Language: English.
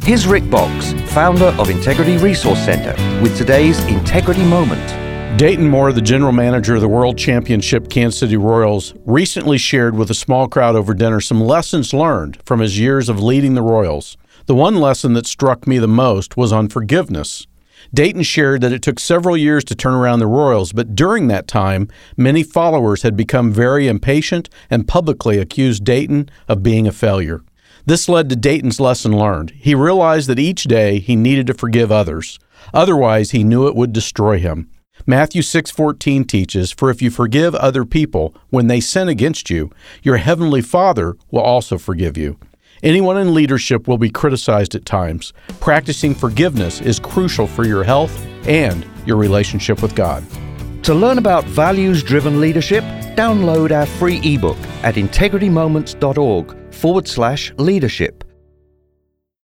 Here's Rick Boggs, founder of Integrity Resource Center, with today's Integrity Moment. Dayton Moore, the general manager of the World Championship Kansas City Royals, recently shared with a small crowd over dinner some lessons learned from his years of leading the Royals. The one lesson that struck me the most was on forgiveness. Dayton shared that it took several years to turn around the Royals, but during that time, many followers had become very impatient and publicly accused Dayton of being a failure. This led to Dayton's lesson learned. He realized that each day he needed to forgive others. Otherwise, he knew it would destroy him. Matthew 6:14 teaches, "For if you forgive other people when they sin against you, your heavenly Father will also forgive you." Anyone in leadership will be criticized at times. Practicing forgiveness is crucial for your health and your relationship with God. To learn about values-driven leadership, download our free ebook at integritymoments.org/leadership.